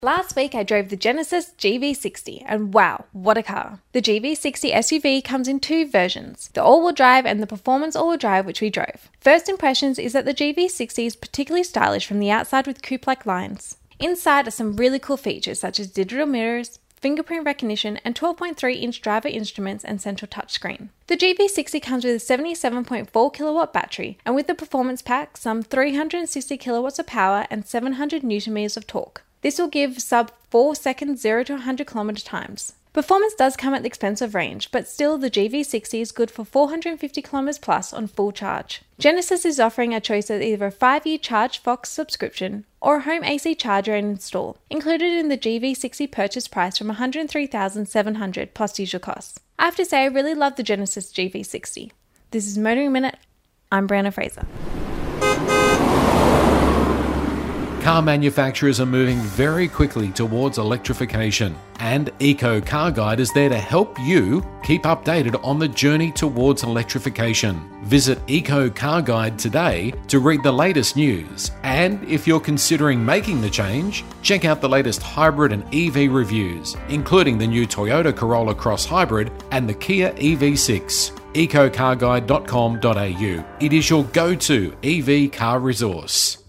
Last week I drove the Genesis GV60 and wow, what a car. The GV60 SUV comes in two versions, the all-wheel drive and the performance all-wheel drive which we drove. First impressions is that the GV60 is particularly stylish from the outside with coupe-like lines. Inside are some really cool features such as digital mirrors, fingerprint recognition and 12.3-inch driver instruments and central touchscreen. The GV60 comes with a 77.4 kilowatt battery and with the performance pack some 360 kilowatts of power and 700 Newton meters of torque. This will give sub 4 seconds 0 to 100 kilometer times. Performance does come at the expense of range, but still the GV60 is good for 450 kilometers plus on full charge. Genesis is offering a choice of either a 5-year ChargeFox subscription or a home AC charger and install, included in the GV60 purchase price from $103,700 plus usual costs. I have to say I really love the Genesis GV60. This is Motoring Minute. I'm Brianna Fraser. Car manufacturers are moving very quickly towards electrification, and Eco Car Guide is there to help you keep updated on the journey towards electrification. Visit Eco Car Guide today to read the latest news, and if you're considering making the change, check out the latest hybrid and EV reviews, including the new Toyota Corolla Cross Hybrid and the Kia EV6. ecocarguide.com.au. It is your go-to EV car resource.